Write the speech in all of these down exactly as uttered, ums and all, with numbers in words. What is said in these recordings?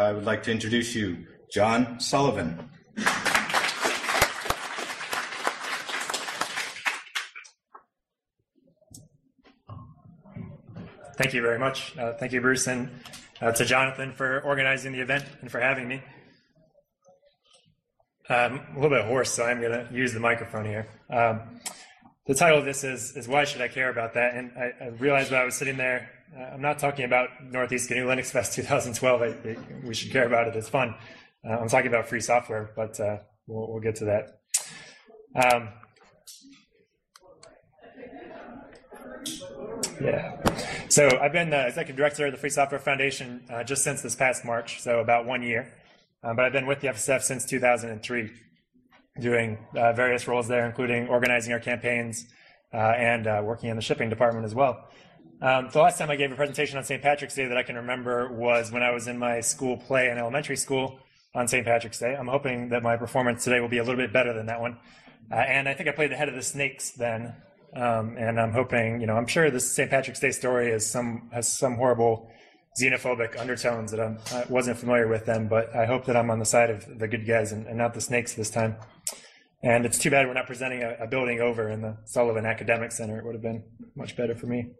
I would like to introduce you, John Sullivan. Thank you very much. Uh, thank you, Bruce, and uh, to Jonathan for organizing the event and for having me. Um, a little bit hoarse, so I'm going to use the microphone here. Um, the title of this is, is Why Should I Care About That? And I, I realized when I was sitting there, uh, I'm not talking about Northeast G N U Linux Fest two thousand twelve. I, I, we should care about it. It's fun. Uh, I'm talking about free software, but uh, we'll, we'll get to that. Um, yeah. So I've been the executive director of the Free Software Foundation uh, just since this past March, so about one year. Um, but I've been with the F S F since two thousand three, doing uh, various roles there, including organizing our campaigns uh, and uh, working in the shipping department as well. Um, the last time I gave a presentation on Saint Patrick's Day that I can remember was when I was in my school play in elementary school on Saint Patrick's Day. I'm hoping that my performance today will be a little bit better than that one. Uh, and I think I played the head of the snakes then. Um, and I'm hoping, you know, I'm sure this Saint Patrick's Day story is some, has some horrible xenophobic undertones that I'm, I wasn't familiar with then, but I hope that I'm on the side of the good guys and, and not the snakes this time. And it's too bad we're not presenting a, a building over in the Sullivan Academic Center. It would have been much better for me.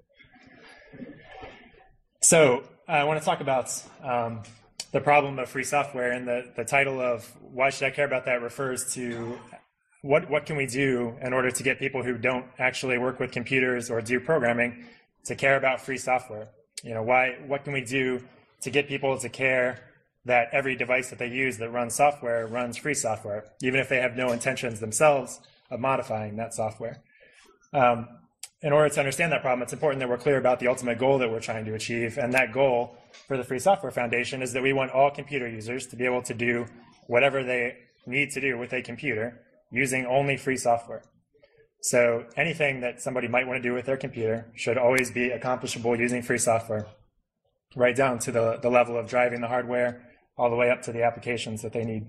So I want to talk about um, the problem of free software, and the, the title of Why Should I Care About That refers to What, what can we do in order to get people who don't actually work with computers or do programming to care about free software? You know, why, what can we do to get people to care that every device that they use that runs software runs free software, even if they have no intentions themselves of modifying that software? Um, in order to understand that problem, it's important that we're clear about the ultimate goal that we're trying to achieve. And that goal for the Free Software Foundation is that we want all computer users to be able to do whatever they need to do with a computer using only free software. So anything that somebody might want to do with their computer should always be accomplishable using free software, right down to the, the level of driving the hardware, all the way up to the applications that they need.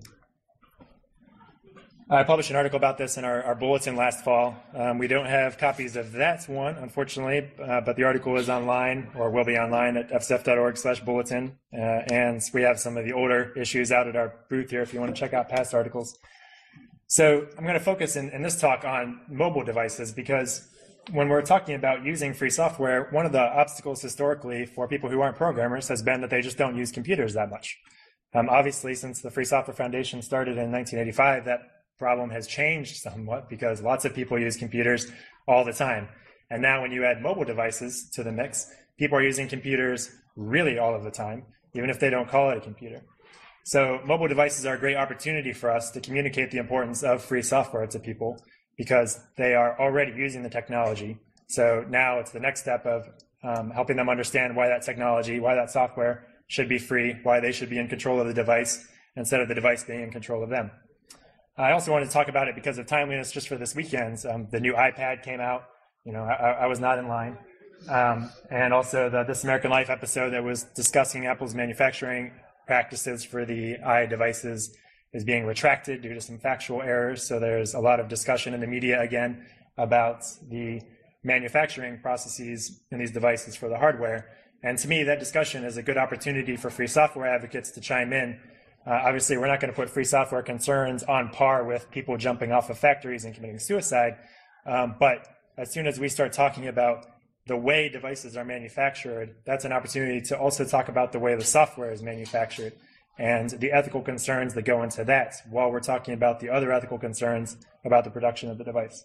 I published an article about this in our, our bulletin last fall. Um, we don't have copies of that one, unfortunately, uh, but the article is online, or will be online, at f s f dot org slash bulletin. Uh, and we have some of the older issues out at our booth here if you want to check out past articles. So I'm going to focus in, in this talk on mobile devices, because when we're talking about using free software, one of the obstacles historically for people who aren't programmers has been that they just don't use computers that much. Um, obviously, since the Free Software Foundation started in nineteen eighty-five, that problem has changed somewhat because lots of people use computers all the time. And now when you add mobile devices to the mix, people are using computers really all of the time, even if they don't call it a computer. So mobile devices are a great opportunity for us to communicate the importance of free software to people because they are already using the technology. So now it's the next step of um, helping them understand why that technology, why that software should be free, why they should be in control of the device instead of the device being in control of them. I also wanted to talk about it because of timeliness just for this weekend. Um, the new iPad came out. You know, I, I was not in line. Um, and also the This American Life episode that was discussing Apple's manufacturing practices for the iDevices is being retracted due to some factual errors. So there's a lot of discussion in the media again about the manufacturing processes in these devices for the hardware. And to me, that discussion is a good opportunity for free software advocates to chime in. Uh, obviously, we're not going to put free software concerns on par with people jumping off of factories and committing suicide. Um, but as soon as we start talking about the way devices are manufactured, that's an opportunity to also talk about the way the software is manufactured and the ethical concerns that go into that while we're talking about the other ethical concerns about the production of the device.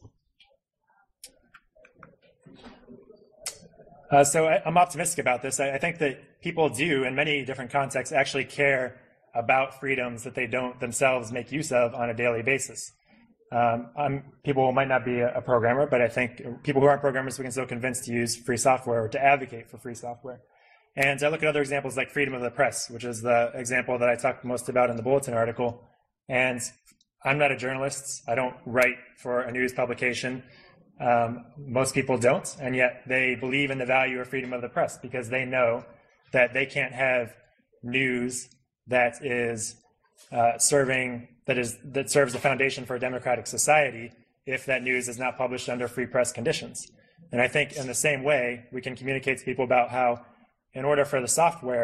Uh, so I, I'm optimistic about this. I, I think that people do, in many different contexts, actually care about freedoms that they don't themselves make use of on a daily basis. Um, I'm, people might not be a, a programmer, but I think people who aren't programmers, we can still convince to use free software or to advocate for free software. And I look at other examples like freedom of the press, which is the example that I talked most about in the bulletin article. And I'm not a journalist. I don't write for a news publication. Um, most people don't, and yet they believe in the value of freedom of the press because they know that they can't have news that is uh, serving that is that serves the foundation for a democratic society if that news is not published under free press conditions. And I think in the same way, we can communicate to people about how, in order for the software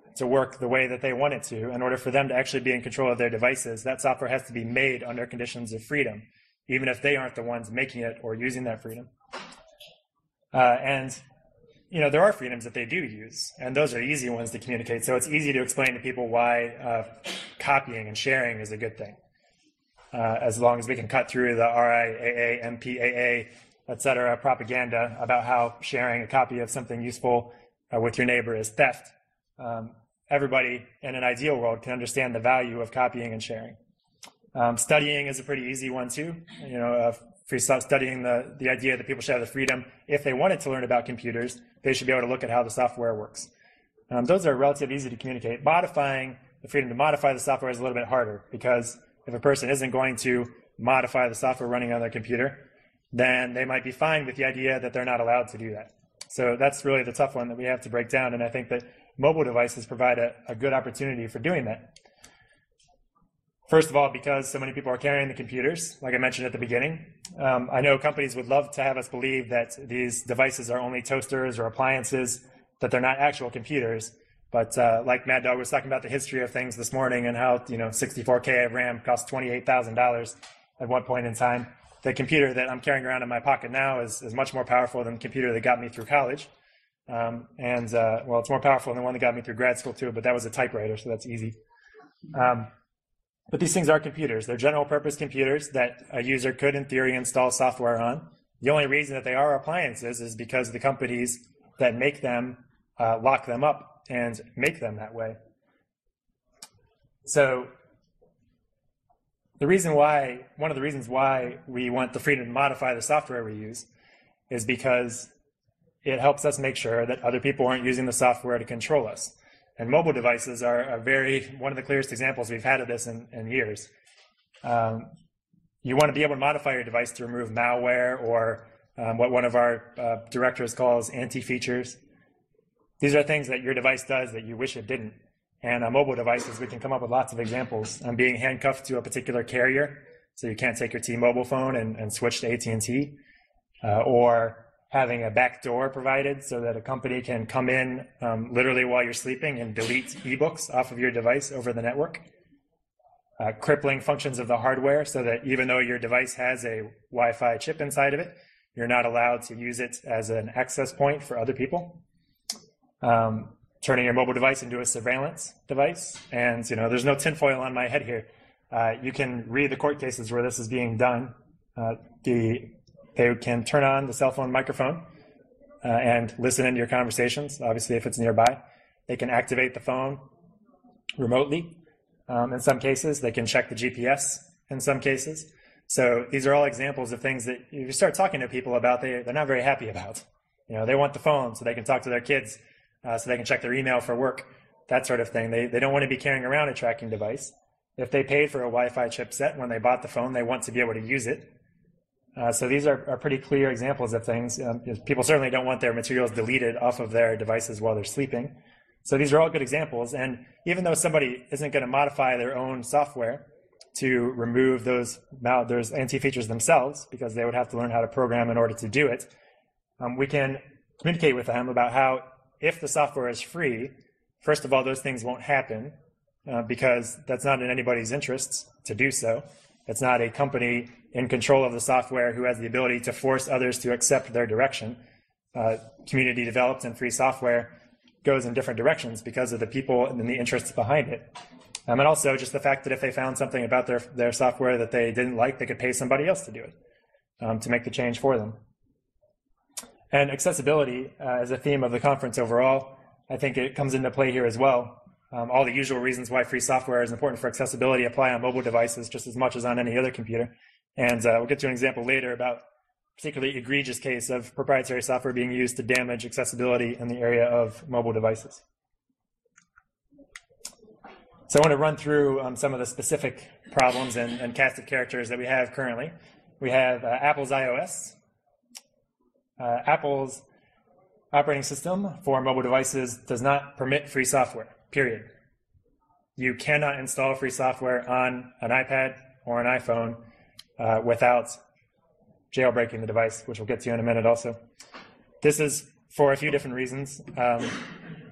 to work the way that they want it to, in order for them to actually be in control of their devices, that software has to be made under conditions of freedom, even if they aren't the ones making it or using that freedom. Uh, and, you know, there are freedoms that they do use, and those are easy ones to communicate. So it's easy to explain to people why uh, copying and sharing is a good thing, uh, as long as we can cut through the R I A A, M P A A, et cetera, propaganda about how sharing a copy of something useful uh, with your neighbor is theft. Um, everybody in an ideal world can understand the value of copying and sharing. Um, studying is a pretty easy one too. You know, uh, free studying the, the idea that people should have the freedom, if they wanted to learn about computers, they should be able to look at how the software works. Um, those are relatively easy to communicate. Modifying, the freedom to modify the software is a little bit harder, because if a person isn't going to modify the software running on their computer, then they might be fine with the idea that they're not allowed to do that. So that's really the tough one that we have to break down, and I think that mobile devices provide a, a good opportunity for doing that. First of all, because so many people are carrying the computers, like I mentioned at the beginning. Um, I know companies would love to have us believe that these devices are only toasters or appliances, that they're not actual computers. But uh, like Mad Dog was talking about the history of things this morning, and how, you know, sixty-four K of RAM cost twenty-eight thousand dollars at one point in time. The computer that I'm carrying around in my pocket now is, is much more powerful than the computer that got me through college. Um, and, uh, well, it's more powerful than the one that got me through grad school too, but that was a typewriter, so that's easy. Um, But these things are computers. They're general purpose computers that a user could, in theory, install software on. The only reason that they are appliances is because the companies that make them uh, lock them up and make them that way. So the reason why, one of the reasons why we want the freedom to modify the software we use is because it helps us make sure that other people aren't using the software to control us. And mobile devices are a very, one of the clearest examples we've had of this in, in years. Um, you want to be able to modify your device to remove malware, or um, what one of our uh, directors calls anti-features. These are things that your device does that you wish it didn't. And on mobile devices, we can come up with lots of examples. Um, being handcuffed to a particular carrier, so you can't take your T-Mobile phone and, and switch to A T and T, uh, or having a back door provided so that a company can come in um, literally while you're sleeping and delete ebooks off of your device over the network. Uh, crippling functions of the hardware, so that even though your device has a Wi-Fi chip inside of it, you're not allowed to use it as an access point for other people. Um, turning your mobile device into a surveillance device. And, you know, there's no tinfoil on my head here. Uh, you can read the court cases where this is being done. Uh, the They can turn on the cell phone microphone uh, and listen into your conversations, obviously, if it's nearby. They can activate the phone remotely. Um, in some cases, they can check the G P S in some cases. So these are all examples of things that you start talking to people about, they, they're not very happy about. You know, they want the phone so they can talk to their kids, uh, so they can check their email for work, that sort of thing. They, they don't want to be carrying around a tracking device. If they paid for a Wi-Fi chipset when they bought the phone, they want to be able to use it. Uh, so these are, are pretty clear examples of things. Um, people certainly don't want their materials deleted off of their devices while they're sleeping. So these are all good examples. And even though somebody isn't going to modify their own software to remove those, those anti-features themselves, because they would have to learn how to program in order to do it, um, we can communicate with them about how, if the software is free, first of all, those things won't happen uh, because that's not in anybody's interests to do so. It's not a company in control of the software who has the ability to force others to accept their direction. Uh, community developed and free software goes in different directions because of the people and the interests behind it. Um, and also just the fact that if they found something about their, their software that they didn't like, they could pay somebody else to do it, um, to make the change for them. And accessibility uh, as a theme of the conference overall, I think it comes into play here as well. Um, all the usual reasons why free software is important for accessibility apply on mobile devices just as much as on any other computer. And uh, we'll get to an example later about a particularly egregious case of proprietary software being used to damage accessibility in the area of mobile devices. So I want to run through um, some of the specific problems and, and cast of characters that we have currently. We have uh, Apple's iOS. Uh, Apple's operating system for mobile devices does not permit free software, period. You cannot install free software on an iPad or an iPhone uh, without jailbreaking the device, which we'll get to in a minute also. This is for a few different reasons. Um,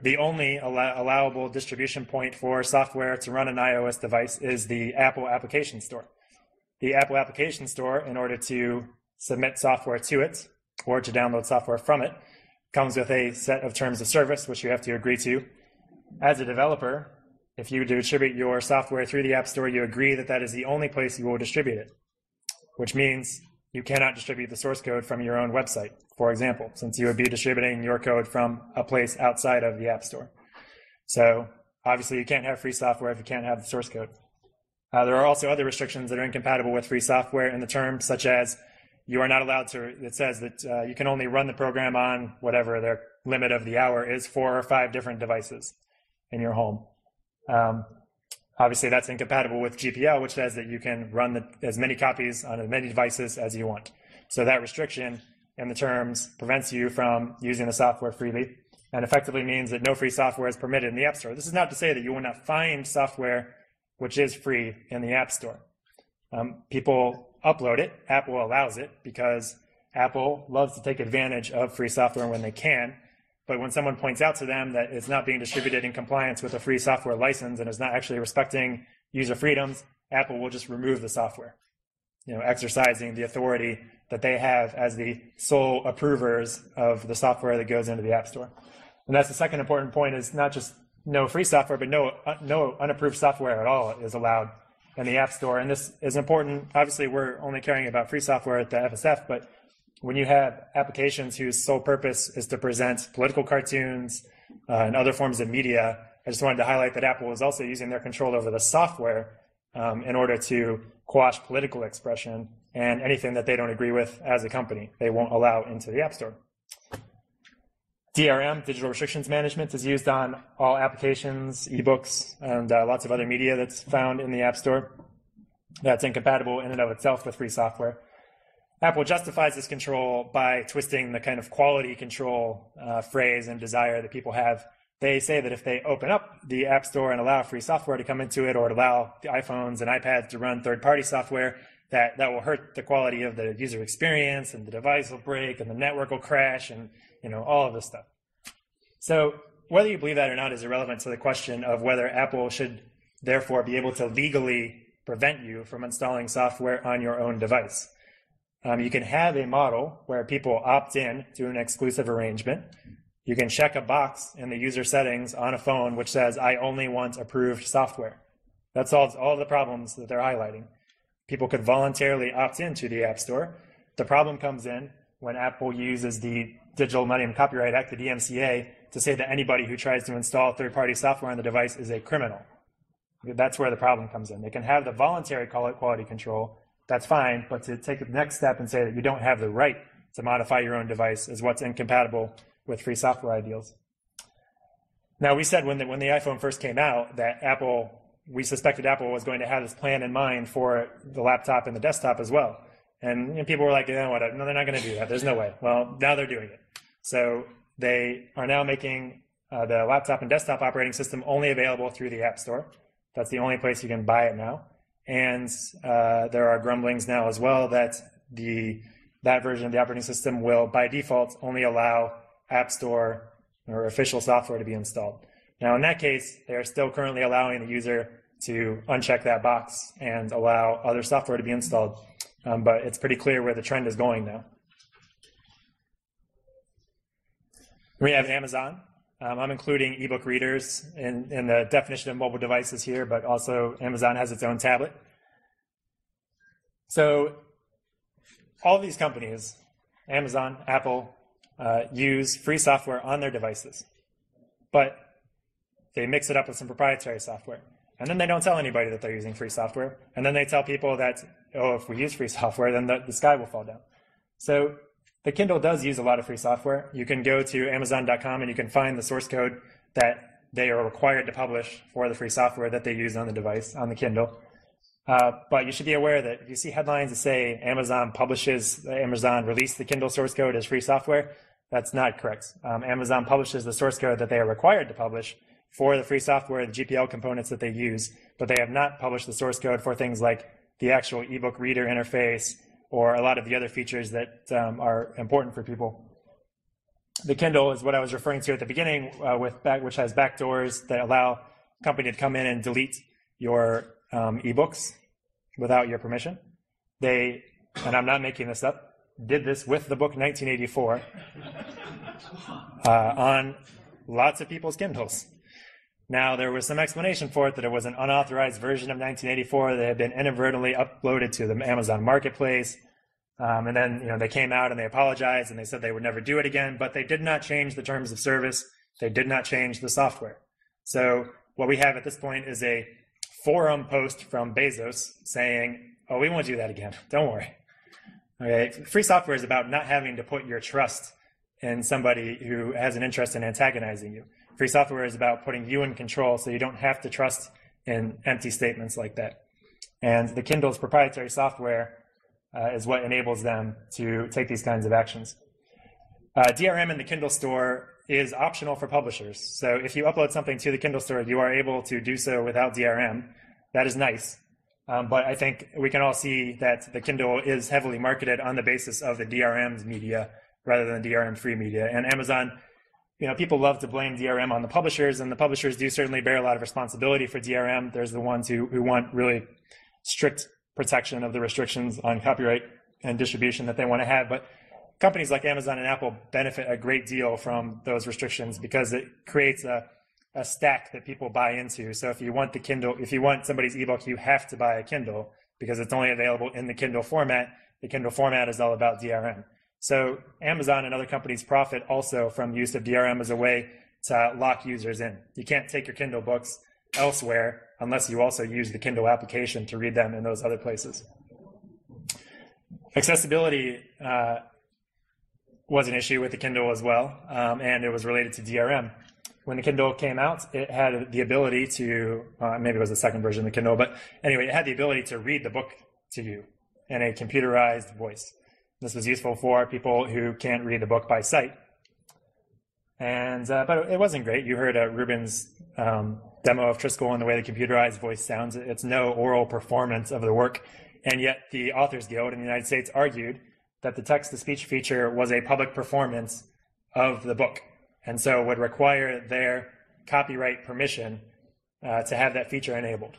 the only allow allowable distribution point for software to run an iOS device is the Apple Application Store. The Apple Application Store, in order to submit software to it or to download software from it, comes with a set of terms of service, which you have to agree to. As a developer, if you distribute your software through the App Store, you agree that that is the only place you will distribute it, which means you cannot distribute the source code from your own website, for example, since you would be distributing your code from a place outside of the App Store. So obviously you can't have free software if you can't have the source code. Uh, there are also other restrictions that are incompatible with free software in the term, such as you are not allowed to, it says that uh, you can only run the program on whatever their limit of the hour is, four or five different devices in your home. Um, obviously that's incompatible with G P L, which says that you can run the, as many copies on as many devices as you want. So that restriction in the terms prevents you from using the software freely and effectively means that no free software is permitted in the App Store. This is not to say that you will not find software which is free in the App Store. Um, people upload it, Apple allows it, because Apple loves to take advantage of free software when they can. But when someone points out to them that it's not being distributed in compliance with a free software license and is not actually respecting user freedoms, Apple will just remove the software, you know, exercising the authority that they have as the sole approvers of the software that goes into the App Store. And that's the second important point, is not just no free software, but no, uh, no unapproved software at all is allowed in the App Store. And this is important. Obviously, we're only caring about free software at the F S F, but when you have applications whose sole purpose is to present political cartoons uh, and other forms of media, I just wanted to highlight that Apple is also using their control over the software um, in order to quash political expression and anything that they don't agree with as a company, they won't allow into the App Store. D R M, Digital Restrictions Management, is used on all applications, ebooks, and uh, lots of other media that's found in the App Store. That's incompatible in and of itself with free software. Apple justifies this control by twisting the kind of quality control uh, phrase and desire that people have. They say that if they open up the App Store and allow free software to come into it, or allow the iPhones and iPads to run third-party software, that, that will hurt the quality of the user experience, and the device will break, and the network will crash, and you know all of this stuff. So whether you believe that or not is irrelevant to the question of whether Apple should therefore be able to legally prevent you from installing software on your own device. Um, you can have a model where people opt in to an exclusive arrangement. You can check a box in the user settings on a phone which says, I only want approved software. That solves all the problems that they're highlighting. People could voluntarily opt into the App Store. The problem comes in when Apple uses the Digital Millennium Copyright Act, the D M C A, to say that anybody who tries to install third-party software on the device is a criminal. That's where the problem comes in. They can have the voluntary quality control, that's fine, but to take the next step and say that you don't have the right to modify your own device is what's incompatible with free software ideals. Now, we said when the, when the iPhone first came out that Apple, we suspected Apple was going to have this plan in mind for the laptop and the desktop as well. And you know, people were like, you know what, no, they're not going to do that. There's no way. Well, now they're doing it. So they are now making uh, the laptop and desktop operating system only available through the App Store. That's the only place you can buy it now. And uh, there are grumblings now as well that the that version of the operating system will, by default, only allow App Store or official software to be installed. Now, in that case, they are still currently allowing the user to uncheck that box and allow other software to be installed. Um, but it's pretty clear where the trend is going now. We have Amazon. Um, I'm including ebook readers in, in the definition of mobile devices here, but also Amazon has its own tablet. So all of these companies, Amazon, Apple, uh, use free software on their devices, but they mix it up with some proprietary software. And then they don't tell anybody that they're using free software. And then they tell people that, oh, if we use free software, then the, the sky will fall down. So the Kindle does use a lot of free software. You can go to amazon dot com and you can find the source code that they are required to publish for the free software that they use on the device, on the Kindle. Uh, but you should be aware that if you see headlines that say Amazon publishes, Amazon released the Kindle source code as free software, that's not correct. Um, Amazon publishes the source code that they are required to publish for the free software, the G P L components that they use, but they have not published the source code for things like the actual ebook reader interface or a lot of the other features that um, are important for people. the Kindle is what I was referring to at the beginning, uh, with back, which has backdoors that allow a company to come in and delete your um, ebooks without your permission. They, and I'm not making this up, did this with the book nineteen eighty-four uh, on lots of people's Kindles. Now, there was some explanation for it, that it was an unauthorized version of nineteen eighty-four that had been inadvertently uploaded to the Amazon Marketplace. Um, and then, you know, they came out and they apologized and they said they would never do it again, but they did not change the terms of service. They did not change the software. So what we have at this point is a forum post from Bezos saying, oh, we won't do that again. Don't worry. Okay. Free software is about not having to put your trust in somebody who has an interest in antagonizing you. Free software is about putting you in control so you don't have to trust in empty statements like that. And the Kindle's proprietary software Uh, is what enables them to take these kinds of actions. Uh, D R M in the Kindle store is optional for publishers. So if you upload something to the Kindle store, you are able to do so without D R M. That is nice. Um, but I think we can all see that the Kindle is heavily marketed on the basis of the D R M's media rather than D R M-free media. And Amazon, you know, people love to blame D R M on the publishers, and the publishers do certainly bear a lot of responsibility for D R M. There's the ones who, who want really strict protection of the restrictions on copyright and distribution that they want to have. But companies like Amazon and Apple benefit a great deal from those restrictions because it creates a, a stack that people buy into. So if you want the Kindle, if you want somebody's ebook, you have to buy a Kindle because it's only available in the Kindle format. The Kindle format is all about D R M. So Amazon and other companies profit also from use of D R M as a way to lock users in. You can't take your Kindle books elsewhere unless you also use the Kindle application to read them in those other places. Accessibility uh, was an issue with the Kindle as well, um, and it was related to D R M. When the Kindle came out, it had the ability to, uh, maybe it was the second version of the Kindle, but anyway, it had the ability to read the book to you in a computerized voice. This was useful for people who can't read the book by sight. And uh, but it wasn't great. You heard uh, Ruben's um, demo of Triskel and the way the computerized voice sounds. It's no oral performance of the work. And yet the Authors Guild in the United States argued that the text-to-speech feature was a public performance of the book, and so would require their copyright permission uh, to have that feature enabled.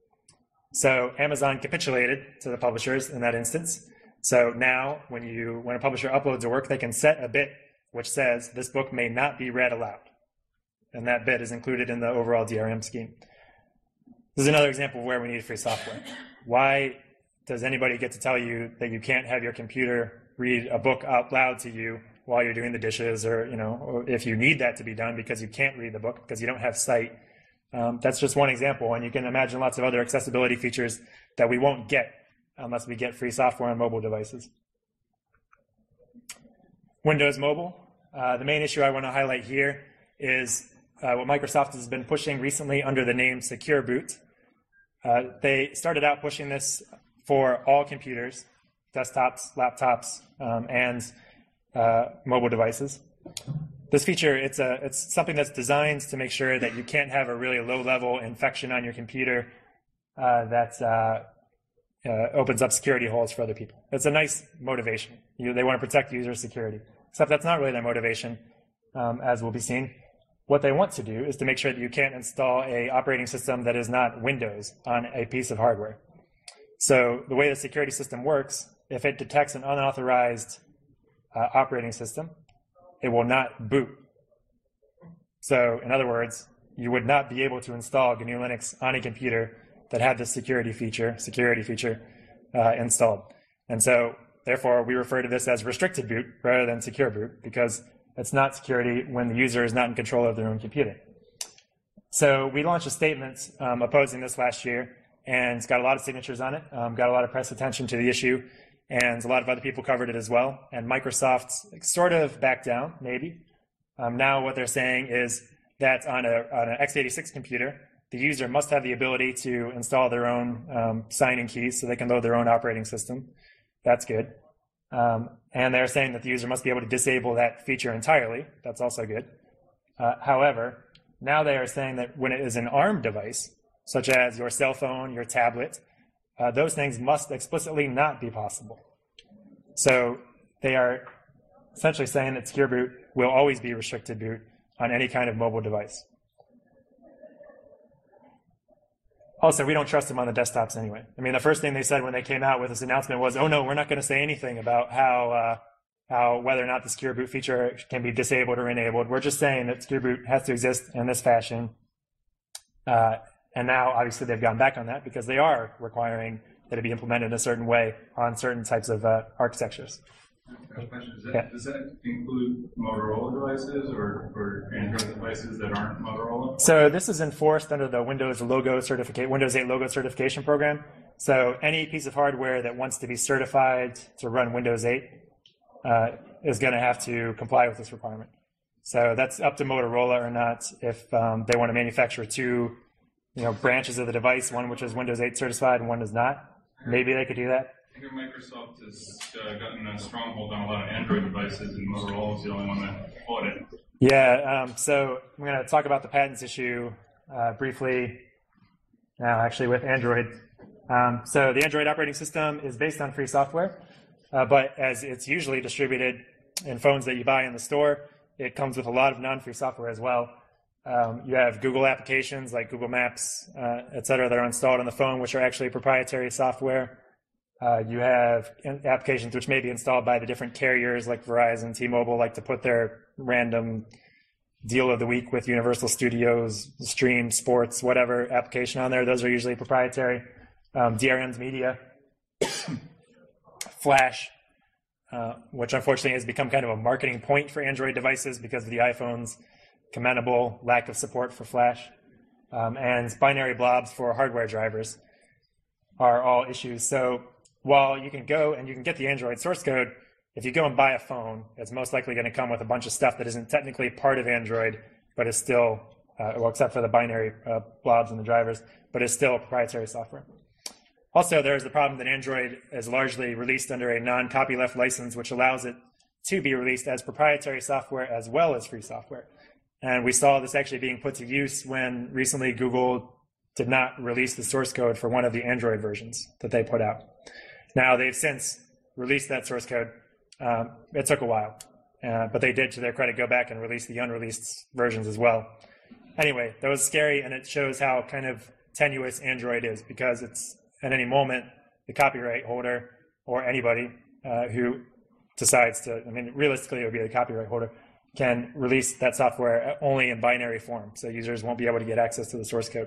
So Amazon capitulated to the publishers in that instance. So now when you when a publisher uploads a work, they can set a bit which says this book may not be read aloud. And that bit is included in the overall D R M scheme. This is another example of where we need free software. Why does anybody get to tell you that you can't have your computer read a book out loud to you while you're doing the dishes, or, you know, or if you need that to be done because you can't read the book because you don't have sight? Um, that's just one example, and you can imagine lots of other accessibility features that we won't get unless we get free software on mobile devices. Windows Mobile. Uh, the main issue I want to highlight here is uh, what Microsoft has been pushing recently under the name Secure Boot. Uh, they started out pushing this for all computers, desktops, laptops, um, and uh, mobile devices. This feature, it's, a, it's something that's designed to make sure that you can't have a really low-level infection on your computer uh, that uh, uh, opens up security holes for other people. It's a nice motivation. You, they want to protect user security, except that's not really their motivation, um, as will be seen. What they want to do is to make sure that you can't install a operating system that is not Windows on a piece of hardware. So the way the security system works, if it detects an unauthorized uh, operating system, it will not boot. So in other words, you would not be able to install G N U Linux on a computer that had this security feature, security feature uh, installed. And so therefore, we refer to this as restricted boot rather than secure boot, because it's not security when the user is not in control of their own computer. So we launched a statement um, opposing this last year, and it's got a lot of signatures on it, um, got a lot of press attention to the issue, and a lot of other people covered it as well. And Microsoft sort of backed down, maybe. Um, now what they're saying is that on, a, on an x eighty-six computer, the user must have the ability to install their own um, signing keys so they can load their own operating system. That's good. Um, and they're saying that the user must be able to disable that feature entirely. That's also good. Uh, however, now they are saying that when it is an ARM device, such as your cell phone, your tablet, uh, those things must explicitly not be possible. So they are essentially saying that secure boot will always be restricted boot on any kind of mobile device. Also, we don't trust them on the desktops anyway. I mean, the first thing they said when they came out with this announcement was, oh no, we're not going to say anything about how, uh, how whether or not the secure boot feature can be disabled or enabled. We're just saying that secure boot has to exist in this fashion. Uh, and now, obviously, they've gone back on that because they are requiring that it be implemented in a certain way on certain types of uh, architectures. Question. Does that, Yeah. does that include Motorola devices or, or Android devices that aren't Motorola? So this is enforced under the Windows logo certificate, Windows eight logo certification program. So any piece of hardware that wants to be certified to run Windows eight uh, is going to have to comply with this requirement. So that's up to Motorola or not if um, they want to manufacture two, you know, branches of the device, one which is Windows eight certified and one is not. Maybe they could do that. I hear Microsoft has uh, gotten a stronghold on a lot of Android devices, and Motorola is the only one that fought it. Yeah, um, so I'm going to talk about the patents issue uh, briefly now, actually, with Android. Um, so the Android operating system is based on free software, uh, but as it's usually distributed in phones that you buy in the store, it comes with a lot of non-free software as well. Um, you have Google applications like Google Maps, uh, et cetera, that are installed on the phone, which are actually proprietary software. Uh, you have applications which may be installed by the different carriers like Verizon, T-Mobile, like to put their random deal of the week with Universal Studios, stream, sports, whatever application on there. Those are usually proprietary. Um, D R M's Media, Flash, uh, which unfortunately has become kind of a marketing point for Android devices because of the iPhone's commendable lack of support for Flash, um, and binary blobs for hardware drivers are all issues. So while you can go and you can get the Android source code, if you go and buy a phone, it's most likely going to come with a bunch of stuff that isn't technically part of Android, but is still, uh, well, except for the binary uh, blobs and the drivers, but is still proprietary software. Also, there's the problem that Android is largely released under a non-copyleft license, which allows it to be released as proprietary software as well as free software. And we saw this actually being put to use when recently Google did not release the source code for one of the Android versions that they put out. Now, they've since released that source code. Um, it took a while, uh, but they did, to their credit, go back and release the unreleased versions as well. Anyway, that was scary, and it shows how kind of tenuous Android is, because it's at any moment the copyright holder or anybody uh, who decides to, I mean, realistically it would be the copyright holder, can release that software only in binary form, so users won't be able to get access to the source code.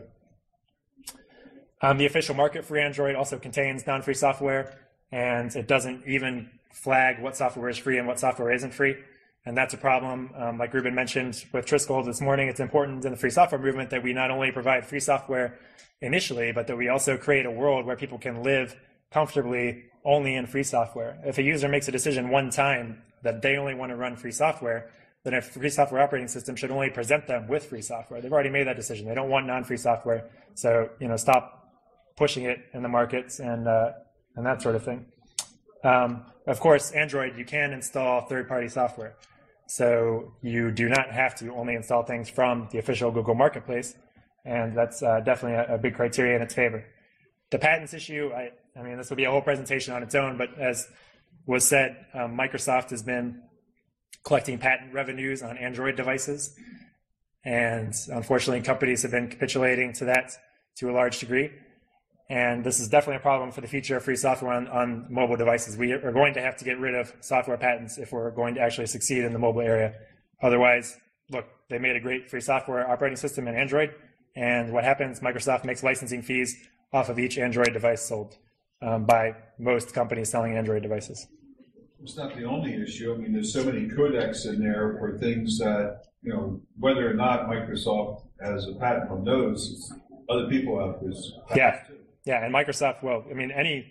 Um, the official market for Android also contains non-free software, and it doesn't even flag what software is free and what software isn't free, and that's a problem. Um, like Ruben mentioned with Triskel this morning, it's important in the free software movement that we not only provide free software initially, but that we also create a world where people can live comfortably only in free software. If a user makes a decision one time that they only want to run free software, then a free software operating system should only present them with free software. They've already made that decision. They don't want non-free software. So, you know, stop pushing it in the markets and uh, and that sort of thing. Um, of course, Android, you can install third-party software. So you do not have to only install things from the official Google Marketplace, and that's uh, definitely a, a big criteria in its favor. The patents issue, I, I mean, this will be a whole presentation on its own, but as was said, um, Microsoft has been collecting patent revenues on Android devices, and unfortunately companies have been capitulating to that to a large degree. And this is definitely a problem for the future of free software on, on mobile devices. We are going to have to get rid of software patents if we're going to actually succeed in the mobile area. Otherwise, look, they made a great free software operating system in Android, and what happens, Microsoft makes licensing fees off of each Android device sold um, by most companies selling Android devices. It's not the only issue. I mean, there's so many codecs in there for things that, you know, whether or not Microsoft has a patent on those, other people have this. Yeah. Yeah, and Microsoft, well, I mean, any,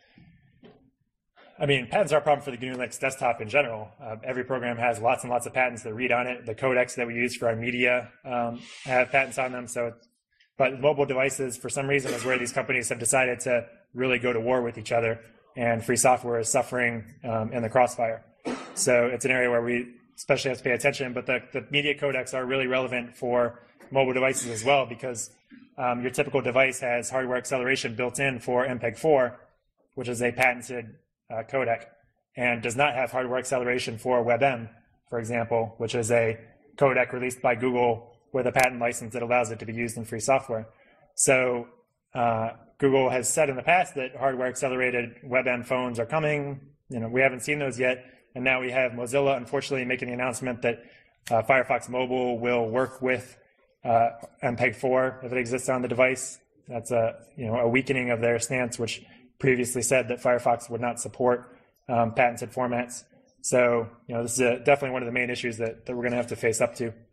I mean, patents are a problem for the G N U Linux desktop in general. Uh, every program has lots and lots of patents that read on it. The codecs that we use for our media um, have patents on them. So, but mobile devices, for some reason, is where these companies have decided to really go to war with each other, and free software is suffering um, in the crossfire. So it's an area where we especially have to pay attention, but the, the media codecs are really relevant for mobile devices as well, because Um, your typical device has hardware acceleration built in for M P E G four, which is a patented uh, codec. and does not have hardware acceleration for WebM, for example, which is a codec released by Google with a patent license that allows it to be used in free software. So uh, Google has said in the past that hardware accelerated WebM phones are coming. You know, we haven't seen those yet. And now we have Mozilla, unfortunately, making the announcement that uh, Firefox Mobile will work with uh, M P E G four if it exists on the device. That's a, you know, a weakening of their stance, which previously said that Firefox would not support um, patented formats. So, you know, this is a, definitely one of the main issues that, that we're going to have to face up to.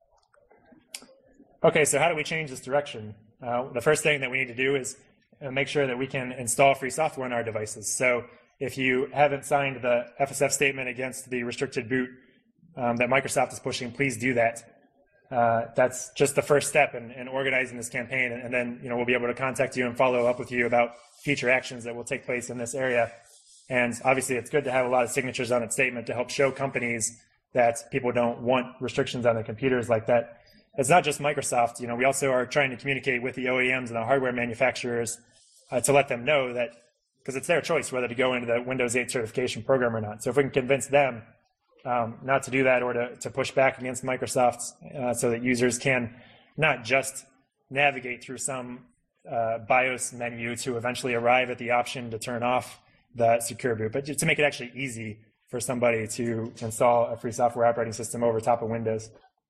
Okay, so how do we change this direction? Uh, the first thing that we need to do is make sure that we can install free software on our devices. So if you haven't signed the F S F statement against the restricted boot um, that Microsoft is pushing, please do that. Uh, that's just the first step in, in organizing this campaign, and, and then you know we'll be able to contact you and follow up with you about future actions that will take place in this area. And obviously, it's good to have a lot of signatures on its statement to help show companies that people don't want restrictions on their computers like that. It's not just Microsoft. You know, we also are trying to communicate with the O E Ms and the hardware manufacturers uh, to let them know that, because it's their choice whether to go into the Windows eight certification program or not. So if we can convince them um, not to do that, or to, to push back against Microsoft uh, so that users can not just navigate through some uh, BIOS menu to eventually arrive at the option to turn off the secure boot, but to make it actually easy for somebody to install a free software operating system over top of Windows.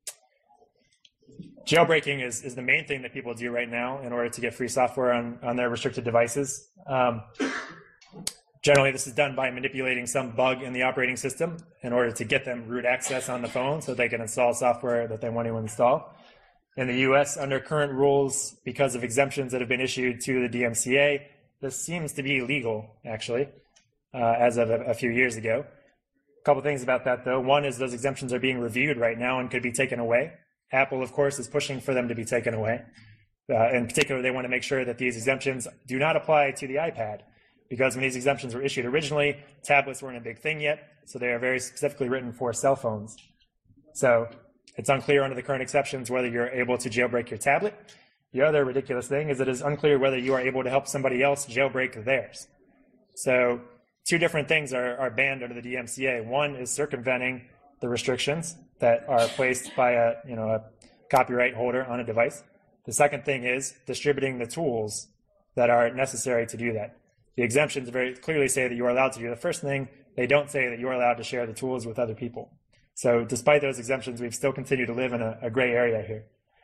Jailbreaking is, is the main thing that people do right now in order to get free software on, on their restricted devices. Um, generally, this is done by manipulating some bug in the operating system in order to get them root access on the phone so they can install software that they want to install. In the U S, under current rules, because of exemptions that have been issued to the D M C A, this seems to be legal, actually, uh, as of a, a few years ago. A couple things about that, though. One is those exemptions are being reviewed right now and could be taken away. Apple, of course, is pushing for them to be taken away. Uh, in particular, they want to make sure that these exemptions do not apply to the iPad, because when these exemptions were issued originally, tablets weren't a big thing yet, so they are very specifically written for cell phones. So it's unclear under the current exceptions whether you're able to jailbreak your tablet. The other ridiculous thing is it is unclear whether you are able to help somebody else jailbreak theirs. So two different things are, are banned under the D M C A. One is circumventing the restrictions that are placed by a, you know, a copyright holder on a device. The second thing is distributing the tools that are necessary to do that. The exemptions very clearly say that you are allowed to do the first thing. They don't say that you are allowed to share the tools with other people. So despite those exemptions, we've still continued to live in a, a gray area here.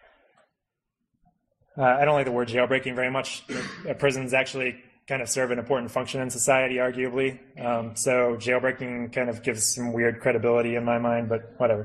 Uh, I don't like the word jailbreaking very much. Uh, prisons actually kind of serve an important function in society, arguably. Um, so jailbreaking kind of gives some weird credibility in my mind, but whatever.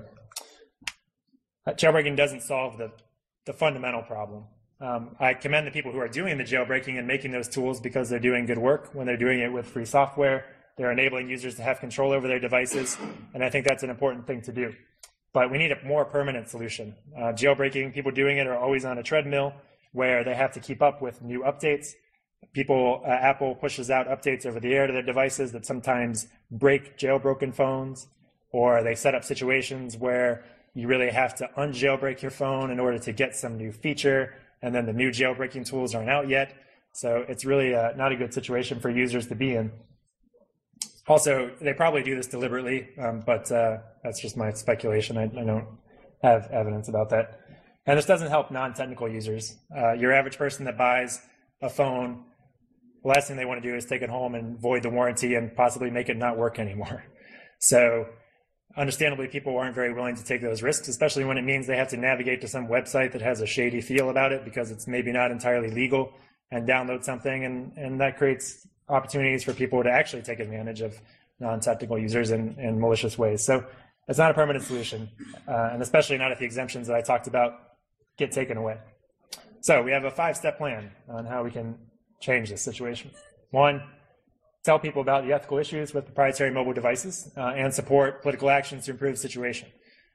Uh, jailbreaking doesn't solve the, the fundamental problem. Um, I commend the people who are doing the jailbreaking and making those tools because they're doing good work when they're doing it with free software. They're enabling users to have control over their devices, and I think that's an important thing to do. But we need a more permanent solution. Uh, jailbreaking, people doing it are always on a treadmill where they have to keep up with new updates. People, uh, Apple pushes out updates over the air to their devices that sometimes break jailbroken phones, or they set up situations where you really have to unjailbreak your phone in order to get some new feature, and then the new jailbreaking tools aren't out yet. So it's really uh, not a good situation for users to be in. Also, they probably do this deliberately, um, but uh, that's just my speculation. I, I don't have evidence about that. And this doesn't help non-technical users. Uh, your average person that buys a phone, the last thing they want to do is take it home and void the warranty and possibly make it not work anymore. So understandably, people aren't very willing to take those risks, especially when it means they have to navigate to some website that has a shady feel about it because it's maybe not entirely legal, and download something, and, and that creates opportunities for people to actually take advantage of non-technical users in, in malicious ways. So it's not a permanent solution, uh, and especially not if the exemptions that I talked about get taken away. So we have a five-step plan on how we can change this situation. One, tell people about the ethical issues with proprietary mobile devices uh, and support political actions to improve the situation.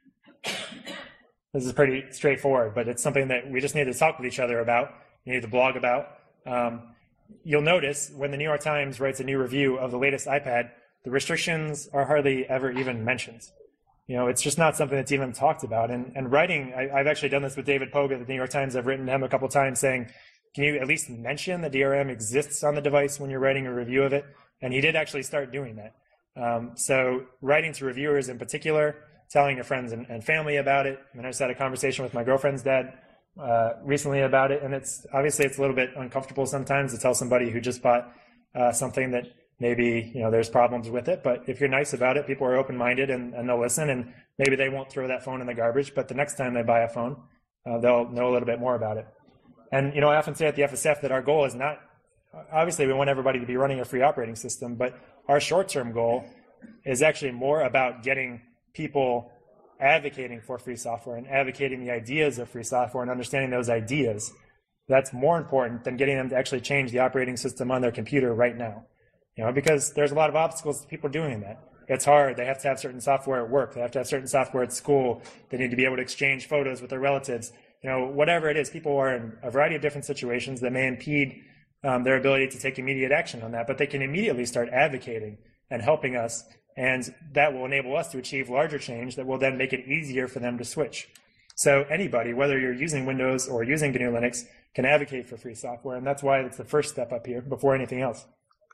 This is pretty straightforward, but it's something that we just need to talk with each other about. You need to blog about. Um, you'll notice when the New York Times writes a new review of the latest iPad, the restrictions are hardly ever even mentioned. You know, it's just not something that's even talked about. And, and writing, I, I've actually done this with David Pogue at the New York Times. I've written to him a couple times saying, can you at least mention that D R M exists on the device when you're writing a review of it? And he did actually start doing that. Um, so writing to reviewers in particular, telling your friends and, and family about it. I mean, I just had a conversation with my girlfriend's dad uh, recently about it, and it's obviously it's a little bit uncomfortable sometimes to tell somebody who just bought uh, something that maybe, you know, there's problems with it. But if you're nice about it, people are open-minded and, and they'll listen, and maybe they won't throw that phone in the garbage, but the next time they buy a phone, uh, they'll know a little bit more about it. And, you know, I often say at the F S F that our goal is not, obviously we want everybody to be running a free operating system, but our short-term goal is actually more about getting people advocating for free software and advocating the ideas of free software and understanding those ideas. That's more important than getting them to actually change the operating system on their computer right now. You know, because there's a lot of obstacles to people doing that. It's hard. They have to have certain software at work. They have to have certain software at school. They need to be able to exchange photos with their relatives. You know, whatever it is, people are in a variety of different situations that may impede um, their ability to take immediate action on that, but they can immediately start advocating and helping us, and that will enable us to achieve larger change that will then make it easier for them to switch. So anybody, whether you're using Windows or using G N U Linux, can advocate for free software, and that's why it's the first step up here before anything else.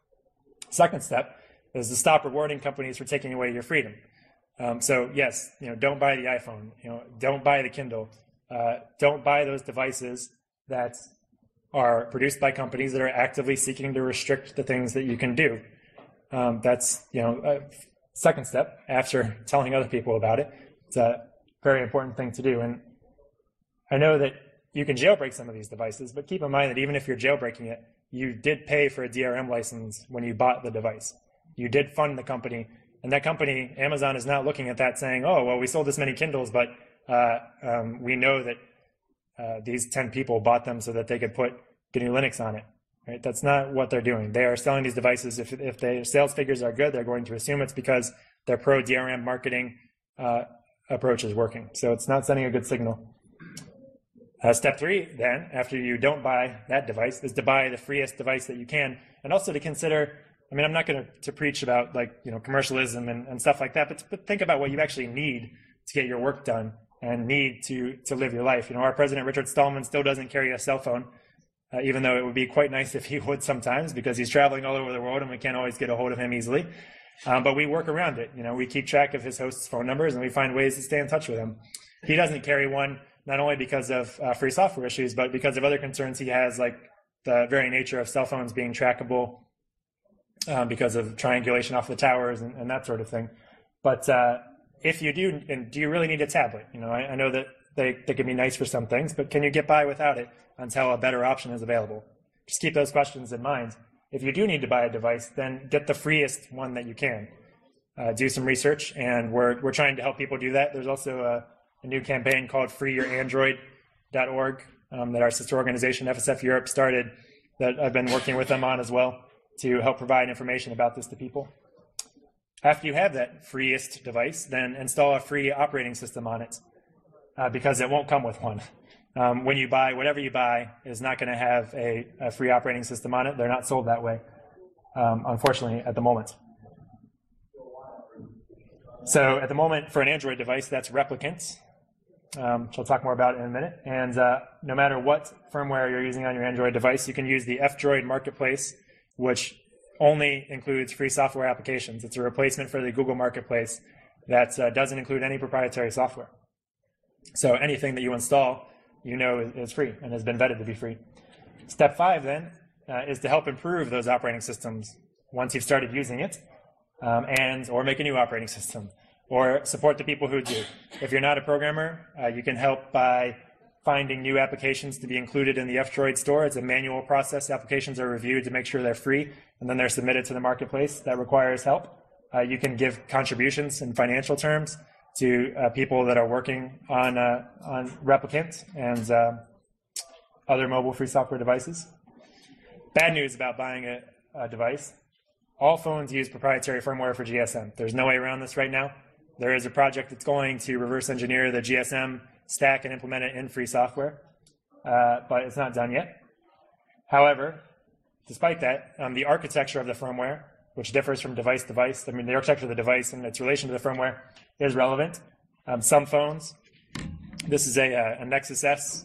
Second step is to stop rewarding companies for taking away your freedom. Um, so yes, you know, don't buy the iPhone, you know, don't buy the Kindle, uh, don't buy those devices that are produced by companies that are actively seeking to restrict the things that you can do. Um, that's, you know, a second step after telling other people about it. It's a very important thing to do. And I know that you can jailbreak some of these devices, but keep in mind that even if you're jailbreaking it, you did pay for a D R M license when you bought the device. You did fund the company, and that company, Amazon, is not looking at that saying, oh, well, we sold this many Kindles, but uh, um, we know that uh, these ten people bought them so that they could put G N U Linux on it. Right? That's not what they're doing. They are selling these devices. If, if their sales figures are good, they're going to assume it's because their pro-D R M marketing uh, approach is working. So it's not sending a good signal. Uh, step three, then, after you don't buy that device, is to buy the freest device that you can, and also to consider, I mean, I'm not going to preach about, like, you know, commercialism and, and stuff like that, but, but think about what you actually need to get your work done and need to, to live your life. You know, our president, Richard Stallman, still doesn't carry a cell phone, uh, even though it would be quite nice if he would sometimes, because he's traveling all over the world and we can't always get a hold of him easily. Um, but we work around it. You know, we keep track of his host's phone numbers and we find ways to stay in touch with him. He doesn't carry one, not only because of uh, free software issues, but because of other concerns he has, like the very nature of cell phones being trackable um, because of triangulation off the towers and, and that sort of thing. But uh, if you do, and do you really need a tablet? You know, I, I know that they, they can be nice for some things, but can you get by without it until a better option is available? Just keep those questions in mind. If you do need to buy a device, then get the freest one that you can. Uh, do some research, and we're, we're trying to help people do that. There's also a a new campaign called free your android dot org um, that our sister organization F S F Europe started, that I've been working with them on as well to help provide information about this to people. After you have that freest device, then install a free operating system on it uh, because it won't come with one. Um, when you buy, whatever you buy is not going to have a, a free operating system on it. They're not sold that way, um, unfortunately, at the moment. So at the moment, for an Android device, that's Replicant, um, which I'll talk more about in a minute. And uh, no matter what firmware you're using on your Android device, you can use the F-Droid Marketplace, which only includes free software applications. It's a replacement for the Google Marketplace that uh, doesn't include any proprietary software. So anything that you install, you know is, is free and has been vetted to be free. Step five, then, uh, is to help improve those operating systems once you've started using it. Um, and or make a new operating system, or support the people who do. If you're not a programmer, uh, you can help by finding new applications to be included in the F-Droid store. It's a manual process. Applications are reviewed to make sure they're free, and then they're submitted to the marketplace. That requires help. Uh, you can give contributions in financial terms to uh, people that are working on, uh, on Replicant and uh, other mobile free software devices. Bad news about buying a, a device. All phones use proprietary firmware for G S M. There's no way around this right now. There is a project that's going to reverse engineer the G S M stack and implement it in free software, uh, but it's not done yet. However, despite that, um, the architecture of the firmware, which differs from device to device, I mean, the architecture of the device and its relation to the firmware is relevant. Um, some phones, this is a, a Nexus S,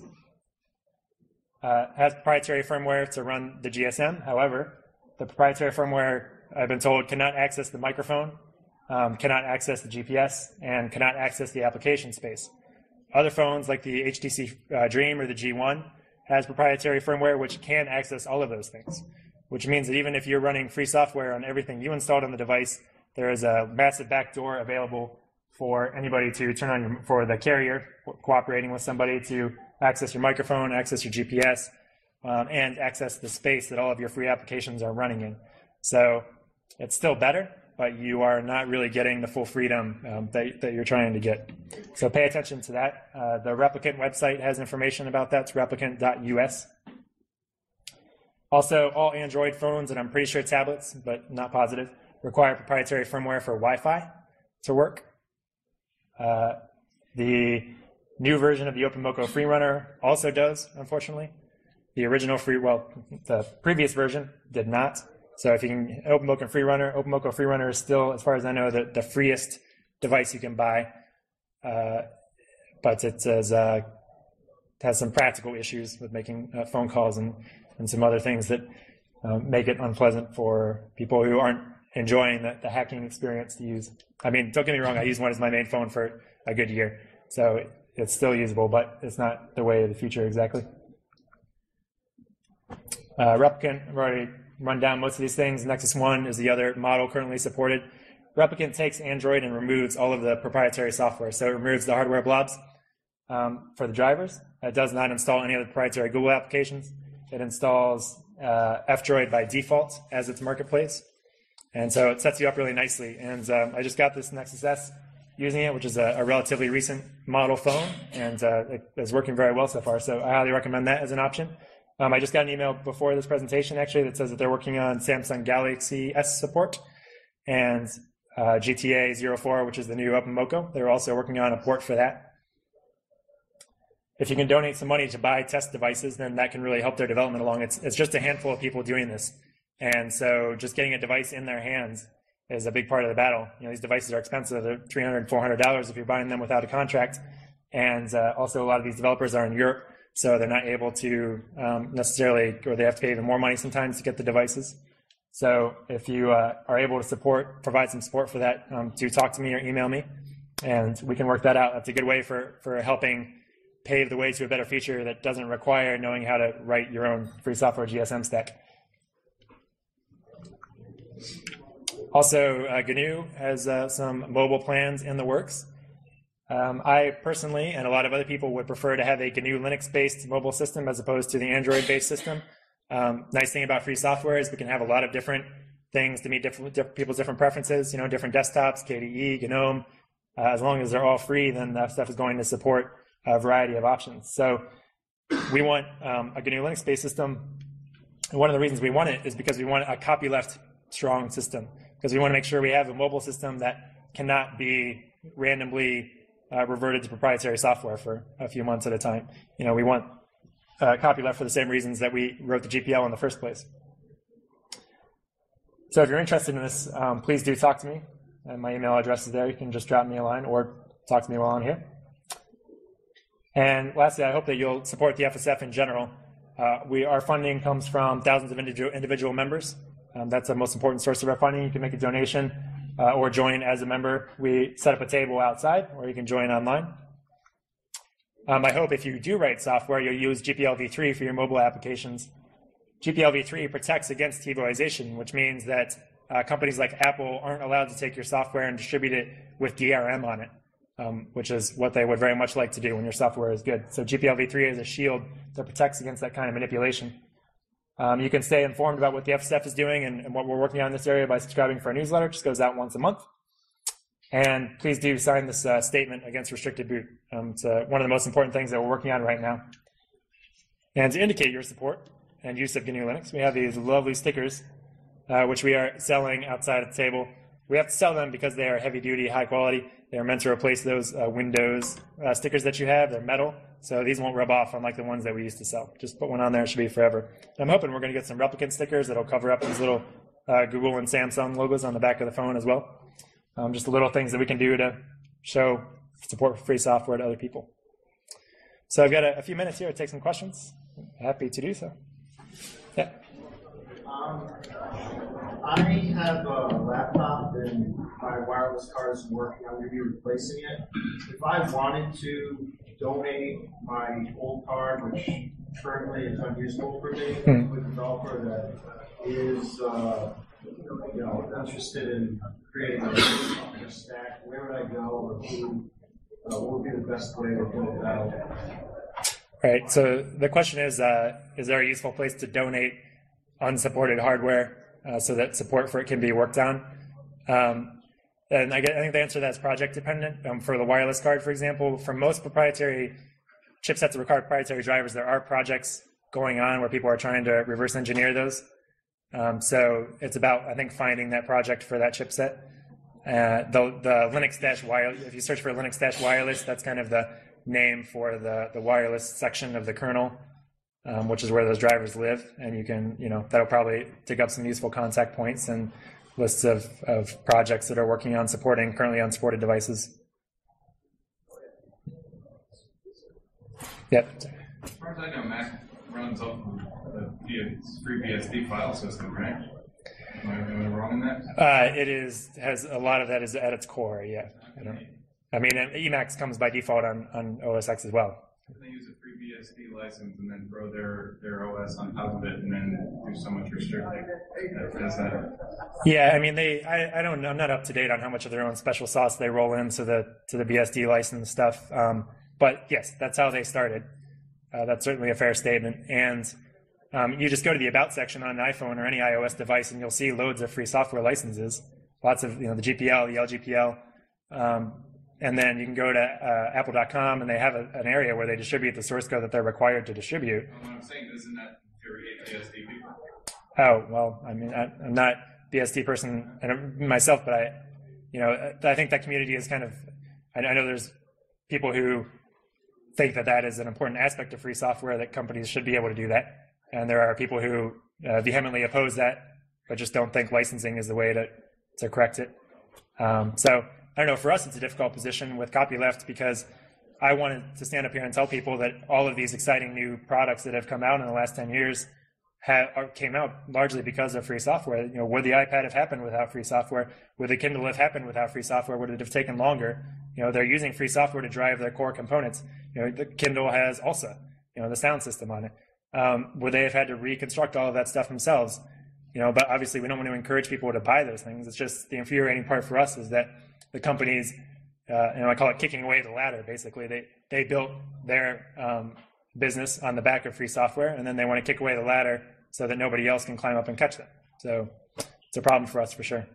uh, has proprietary firmware to run the G S M. However, the proprietary firmware I've been told, cannot access the microphone, um, cannot access the G P S, and cannot access the application space. Other phones, like the H T C uh, Dream or the G one, has proprietary firmware which can access all of those things, which means that even if you're running free software on everything you installed on the device, there is a massive backdoor available for anybody to turn on your, for the carrier cooperating with somebody to access your microphone, access your G P S, um, and access the space that all of your free applications are running in. So it's still better, but you are not really getting the full freedom um, that, that you're trying to get. So pay attention to that. Uh, the Replicant website has information about that. It's replicant dot U S. Also, all Android phones, and I'm pretty sure tablets, but not positive, require proprietary firmware for Wi-Fi to work. Uh, the new version of the OpenMoko FreeRunner also does, unfortunately. The original free, well, the previous version did not. So if you can, OpenMoko FreeRunner, OpenMoko FreeRunner is still, as far as I know, the, the freest device you can buy. Uh, but it says, uh, has some practical issues with making uh, phone calls and, and some other things that uh, make it unpleasant for people who aren't enjoying the, the hacking experience to use. I mean, don't get me wrong, I use one as my main phone for a good year. So it, it's still usable, but it's not the way of the future exactly. Uh, Replicant, I've already run down most of these things. Nexus one is the other model currently supported. Replicant takes Android and removes all of the proprietary software. So it removes the hardware blobs um, for the drivers. It does not install any of the proprietary Google applications. It installs uh, F-Droid by default as its marketplace. And so it sets you up really nicely. And um, I just got this Nexus S using it, which is a, a relatively recent model phone, and uh, it is working very well so far. So I highly recommend that as an option. Um, I just got an email before this presentation, actually, that says that they're working on Samsung Galaxy S support and uh, G T A zero four, which is the new OpenMoko. They're also working on a port for that. If you can donate some money to buy test devices, then that can really help their development along. It's, it's just a handful of people doing this. And so just getting a device in their hands is a big part of the battle. You know, these devices are expensive. They're three hundred dollars, four hundred dollars if you're buying them without a contract. And uh, also a lot of these developers are in Europe, so they're not able to um, necessarily, or they have to pay even more money sometimes to get the devices. So if you uh, are able to support, provide some support for that, um, do talk to me or email me, and we can work that out. That's a good way for, for helping pave the way to a better feature that doesn't require knowing how to write your own free software G S M stack. Also, uh, G N U has uh, some mobile plans in the works. Um, I personally, and a lot of other people, would prefer to have a G N U Linux-based mobile system as opposed to the Android-based system. Um, nice thing about free software is we can have a lot of different things to meet different, different people's different preferences. You know, different desktops, K D E, GNOME. Uh, as long as they're all free, then that stuff is going to support a variety of options. So we want um, a G N U Linux-based system. And one of the reasons we want it is because we want a copyleft strong system, because we want to make sure we have a mobile system that cannot be randomly uh, reverted to proprietary software for a few months at a time. You know, we want uh, copyleft for the same reasons that we wrote the G P L in the first place. So if you're interested in this, um, please do talk to me. And my email address is there. You can just drop me a line or talk to me while I'm here. And lastly, I hope that you'll support the F S F in general. Uh, we, our funding comes from thousands of individual, individual members. Um, that's the most important source of our funding. You can make a donation uh, or join as a member. We set up a table outside, or you can join online. Um, I hope if you do write software, you'll use G P L v three for your mobile applications. G P L v three protects against TiVoization, which means that uh, companies like Apple aren't allowed to take your software and distribute it with D R M on it, um, which is what they would very much like to do when your software is good. So G P L v three is a shield that protects against that kind of manipulation. Um, you can stay informed about what the F S F is doing and, and what we're working on in this area by subscribing for our newsletter. It just goes out once a month. And please do sign this uh, statement against restricted boot. Um, it's uh, one of the most important things that we're working on right now. And to indicate your support and use of G N U Linux, we have these lovely stickers, uh, which we are selling outside of the table. We have to sell them because they are heavy-duty, high-quality. They are meant to replace those uh, Windows uh, stickers that you have. They're metal, so these won't rub off unlike the ones that we used to sell. Just put one on there, it should be forever. I'm hoping we're going to get some Replicant stickers that'll cover up these little uh, Google and Samsung logos on the back of the phone as well. Um, just the little things that we can do to show support for free software to other people. So I've got a, a few minutes here to take some questions. Happy to do so. Yeah. Um, I have a laptop and my wireless card isn't working. I'm going to be replacing it. If I wanted to donate my old card, which currently is unusable for me, Hmm. with a developer that is, uh, you know, interested in creating a stack, where would I go, or who, uh, what would be the best way to do that? Right. So the question is, uh, is there a useful place to donate unsupported hardware uh, so that support for it can be worked on? Um, and I, get, I think the answer to that is project dependent. Um, for the wireless card, for example, for most proprietary chipsets that require proprietary drivers, there are projects going on where people are trying to reverse engineer those. Um, so it's about, I think, finding that project for that chipset. Uh, the, the Linux Dash Wireless, if you search for Linux Dash Wireless, that's kind of the name for the, the wireless section of the kernel, um, which is where those drivers live. And you can, you know, that'll probably dig up some useful contact points and lists of, of projects that are working on supporting currently unsupported devices. Yep. As far as I know, Mac runs off of the free B S D file system, right? Am I, am I wrong in that? Uh, it is, has a lot of that is at its core, yeah. I don't, I mean, Emacs comes by default on, on O S X as well. They use a free B S D license and then throw their, their O S on top of it and then do so much restricting. Is that? Yeah, I mean, they. I, I don't. I'm not up to date on how much of their own special sauce they roll into the to the B S D license stuff. Um, but yes, that's how they started. Uh, that's certainly a fair statement. And um, you just go to the About section on an iPhone or any iOS device, and you'll see loads of free software licenses. Lots of, you know, the G P L, the L G P L. Um, And then you can go to uh, apple dot com, and they have a, an area where they distribute the source code that they're required to distribute. What I'm saying, isn't that infuriate B S D people? Oh, well, I mean, I, I'm not B S D person and myself, but I, you know, I think that community is kind of, I know there's people who think that that is an important aspect of free software, that companies should be able to do that. And there are people who uh, vehemently oppose that, but just don't think licensing is the way to, to correct it. Um, so, I don't know, for us it's a difficult position with Copyleft, because I wanted to stand up here and tell people that all of these exciting new products that have come out in the last ten years have, are, came out largely because of free software. You know, would the iPad have happened without free software? Would the Kindle have happened without free software? Would it have taken longer? You know, they're using free software to drive their core components. You know, the Kindle has ALSA, you know, the sound system on it. Um, would they have had to reconstruct all of that stuff themselves? You know, but obviously we don't want to encourage people to buy those things. It's just the infuriating part for us is that the companies, uh, and I call it kicking away the ladder, basically. They they built their um, business on the back of free software, and then they want to kick away the ladder so that nobody else can climb up and catch them. So it's a problem for us for sure.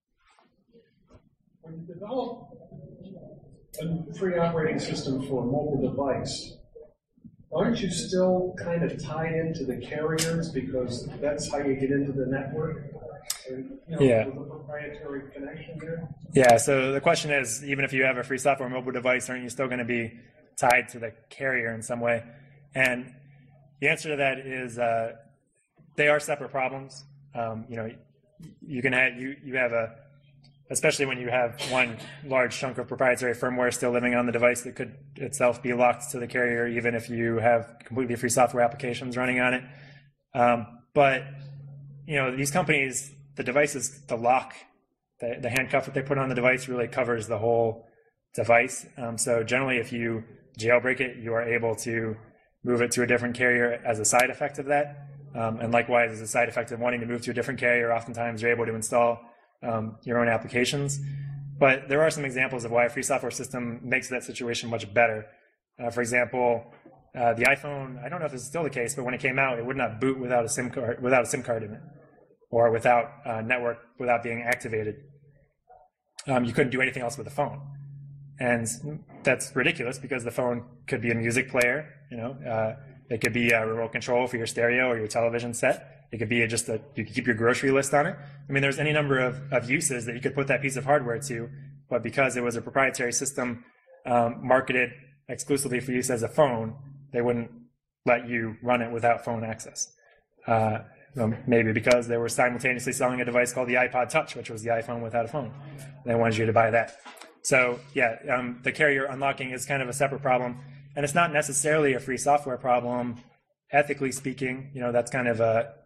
When you develop a free operating system for a mobile device, aren't you still kind of tied into the carriers, because that's how you get into the network? And, you know, Yeah. with a proprietary connection there? Yeah, so the question is, even if you have a free software mobile device, aren't you still going to be tied to the carrier in some way? And the answer to that is uh, they are separate problems. Um, you know, you can have you you have a, especially when you have one large chunk of proprietary firmware still living on the device that could itself be locked to the carrier, even if you have completely free software applications running on it. Um, but you know, these companies, the devices, the lock, the, the handcuff that they put on the device really covers the whole device. Um, so generally, if you jailbreak it, you are able to move it to a different carrier as a side effect of that. Um, and likewise, as a side effect of wanting to move to a different carrier, oftentimes you're able to install um, your own applications. But there are some examples of why a free software system makes that situation much better. Uh, for example, uh, the iPhone, I don't know if this is still the case, but when it came out, it would not boot without a SIM card, without a SIM card in it, or without uh, network, without being activated. Um, you couldn't do anything else with the phone. And that's ridiculous, because the phone could be a music player, you know, uh, it could be a remote control for your stereo or your television set. It could be just a, you could keep your grocery list on it. I mean, there's any number of, of uses that you could put that piece of hardware to, but because it was a proprietary system um, marketed exclusively for use as a phone, they wouldn't let you run it without phone access. Uh, um, maybe because they were simultaneously selling a device called the iPod Touch, which was the iPhone without a phone. They wanted you to buy that. So yeah, um, the carrier unlocking is kind of a separate problem, and it's not necessarily a free software problem. Ethically speaking, you know, that's kind of a,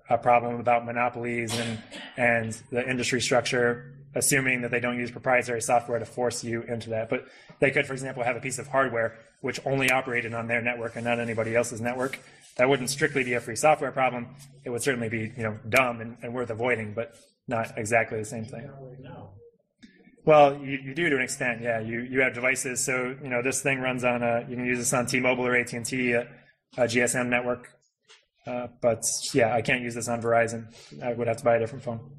a problem about monopolies and and the industry structure, assuming that they don't use proprietary software to force you into that. But they could, for example, have a piece of hardware which only operated on their network and not anybody else's network. That wouldn't strictly be a free software problem. It would certainly be, you know, dumb and, and worth avoiding, but not exactly the same thing. Well, you, you do to an extent, yeah. You you have devices, so you know this thing runs on a. You can use this on T-Mobile or A T and T, a, a G S M network. Uh, but yeah, I can't use this on Verizon. I would have to buy a different phone.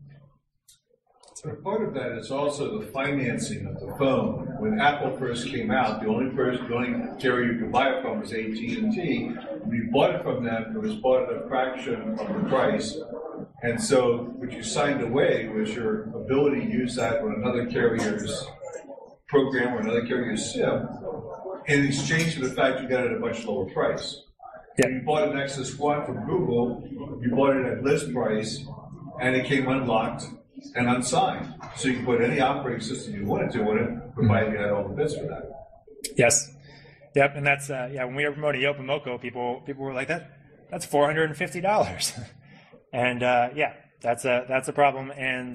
But part of that is also the financing of the phone. When Apple first came out, the only person, the only carrier you could buy it from was A T and T. When you bought it from them, it was bought at a fraction of the price. And so what you signed away was your ability to use that on another carrier's program or another carrier's SIM in exchange for the fact you got it at a much lower price. Yeah. When you bought an Nexus One from Google, you bought it at list price, and it came unlocked and unsigned. So you could put any operating system you wanted to on it, provided you had all the bits for that. Yes. Yep. And that's uh, yeah. When we were promoting Yopamoco, people people were like that. That's four hundred and fifty dollars. And uh, yeah, that's a that's a problem, and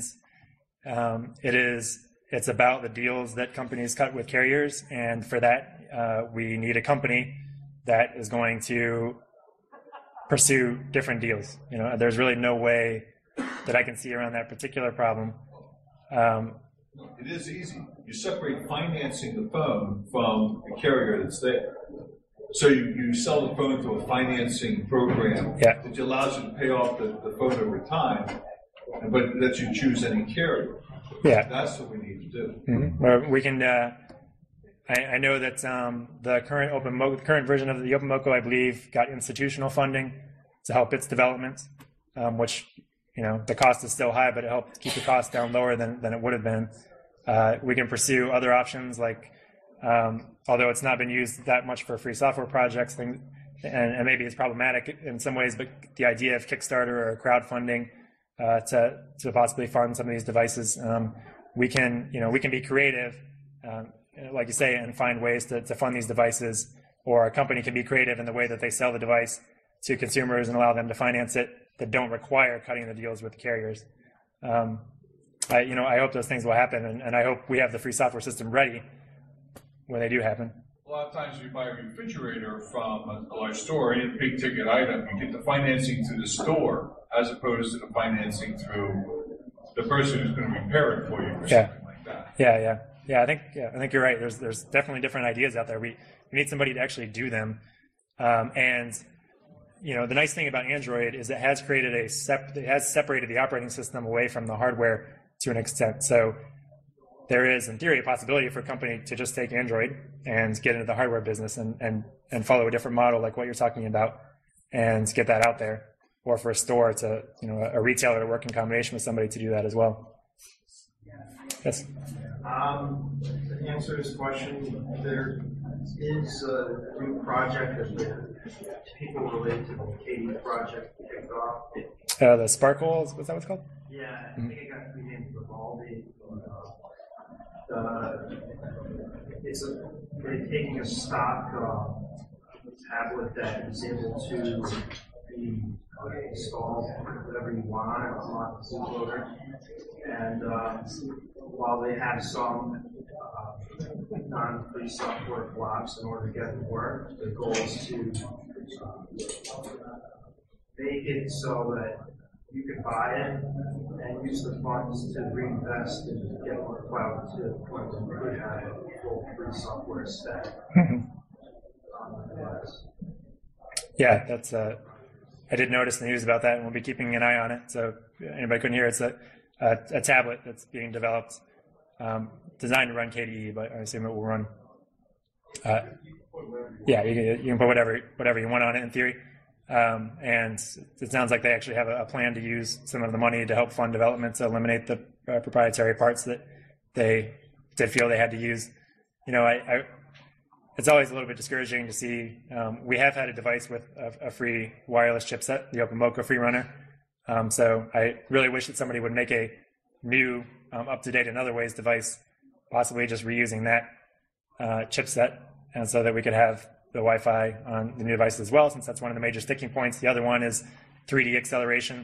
um, it is it's about the deals that companies cut with carriers, and for that uh, we need a company that is going to pursue different deals. You know, there's really no way that I can see around that particular problem. Um, it is easy. You separate financing the phone from the carrier that's there. So you, you sell the phone through a financing program yeah. which allows you to pay off the, the phone over time, but lets you choose any carrier. Yeah, that's what we need to do. Mm-hmm. Well, we can. Uh, I, I know that um, the current open current version of the Yopamoco, I believe, got institutional funding to help its development, um, which you know the cost is still high, but it helped keep the cost down lower than than it would have been. Uh, we can pursue other options like. Um, although it's not been used that much for free software projects, things, and, and maybe it's problematic in some ways, but the idea of Kickstarter or crowdfunding uh, to to possibly fund some of these devices, um, we can you know we can be creative, um, like you say, and find ways to, to fund these devices, or a company can be creative in the way that they sell the device to consumers and allow them to finance it that don't require cutting the deals with the carriers. Um, I you know I hope those things will happen, and, and I hope we have the free software system ready when they do happen. A lot of times you buy a refrigerator from a, a large store, any big ticket item, you get the financing through the store as opposed to the financing through the person who's going to repair it for you or yeah. something like that. Yeah, yeah. Yeah, I think yeah, I think you're right. There's there's definitely different ideas out there. We we need somebody to actually do them. Um, and you know, the nice thing about Android is it has created a sep- it has separated the operating system away from the hardware to an extent. So there is, in theory, a possibility for a company to just take Android and get into the hardware business and, and, and follow a different model like what you're talking about and get that out there. Or for a store to, you know, a retailer to work in combination with somebody to do that as well. Yes? Um, to answer this question, there is a new project that the people related to the K D project kicked off. Uh, the Sparkle, is that what it's called? Yeah, I think it got renamed Vivaldi. Uh, it's a, they're taking a stock uh, tablet that is able to be uh, installed whatever you want on the bootloader. And uh, while they have some uh, non-free software blocks in order to get it to work, the goal is to uh, make it so that you can buy it and use the funds to reinvest and get more cloud to the point where you could have a full free software stack on the device. Yeah, that's. Uh, I did notice the news about that, and we'll be keeping an eye on it. So if anybody couldn't hear, it's a, a, a tablet that's being developed, um, designed to run K D E, but I assume it will run. Uh, yeah, you can, you can put whatever whatever you want on it in theory. Um, and it sounds like they actually have a, a plan to use some of the money to help fund development to eliminate the uh, proprietary parts that they did feel they had to use. You know, I, I it's always a little bit discouraging to see. Um, we have had a device with a, a free wireless chipset, the Yopamoco FreeRunner. Um, so I really wish that somebody would make a new, um, up-to-date in other ways device, possibly just reusing that uh, chipset, and so that we could have the Wi-Fi on the new devices as well, since that's one of the major sticking points. The other one is three D acceleration.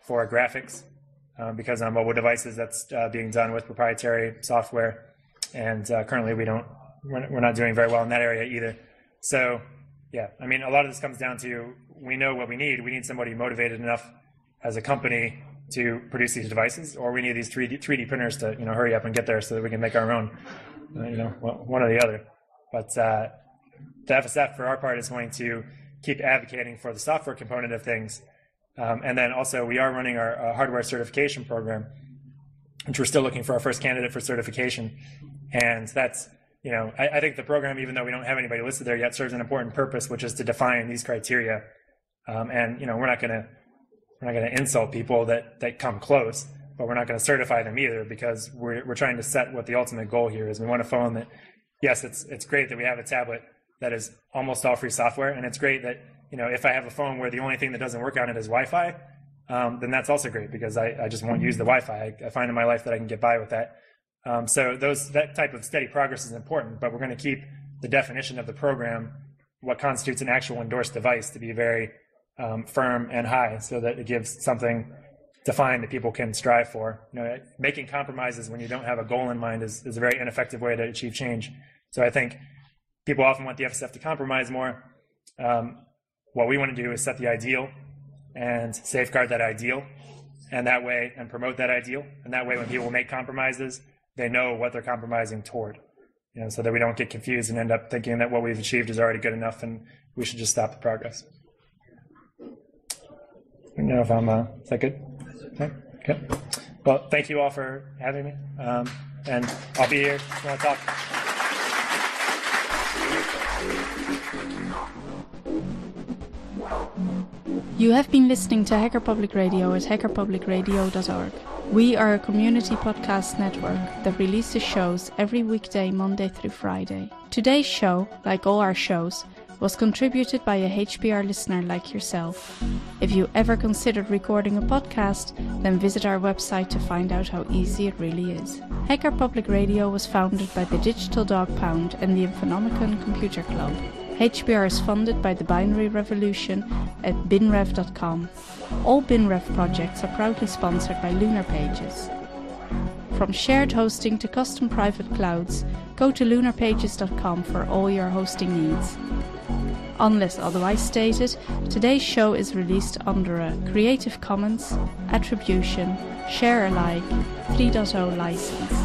for graphics, um, because on mobile devices that's uh, being done with proprietary software, and uh, currently we don't, we're, we're not doing very well in that area either. So yeah, I mean, a lot of this comes down to, we know what we need. We need somebody motivated enough as a company to produce these devices, or we need these three D, three D printers to, you know, hurry up and get there so that we can make our own, uh, you know, one or the other. But uh, the F S F, for our part, is going to keep advocating for the software component of things. Um, and then also, we are running our uh, hardware certification program, which we're still looking for our first candidate for certification. And that's, you know, I, I think the program, even though we don't have anybody listed there yet, serves an important purpose, which is to define these criteria. Um, and, you know, we're not going to we're not going to insult people that, that come close, but we're not going to certify them either, because we're we're trying to set what the ultimate goal here is. We want a phone that, yes, it's it's great that we have a tablet that is almost all free software, and it's great that, you know, if I have a phone where the only thing that doesn't work on it is Wi-Fi, um, then that's also great, because I, I just won't use the Wi-Fi. I, I find in my life that I can get by with that. Um, so those that type of steady progress is important, but we're going to keep the definition of the program, what constitutes an actual endorsed device, to be very um, firm and high, so that it gives something defined that people can strive for. You know, making compromises when you don't have a goal in mind is, is a very ineffective way to achieve change. So I think people often want the F S F to compromise more. Um, what we want to do is set the ideal and safeguard that ideal, and that way, and promote that ideal, and that way when people make compromises, they know what they're compromising toward, you know, so that we don't get confused and end up thinking that what we've achieved is already good enough and we should just stop the progress. I don't know if I'm, uh, is that good? Okay. Okay. Well, thank you all for having me, um, and I'll be here if you want to talk. You have been listening to Hacker Public Radio at hacker public radio dot org. We are a community podcast network that releases shows every weekday, Monday through Friday. Today's show, like all our shows, was contributed by a H P R listener like yourself. If you ever considered recording a podcast, then visit our website to find out how easy it really is. Hacker Public Radio was founded by the Digital Dog Pound and the Infonomicon Computer Club. H P R is funded by the Binary Revolution at binrev dot com. All BinRev projects are proudly sponsored by Lunar Pages. From shared hosting to custom private clouds, go to lunar pages dot com for all your hosting needs. Unless otherwise stated, today's show is released under a Creative Commons Attribution Share Alike three point oh license.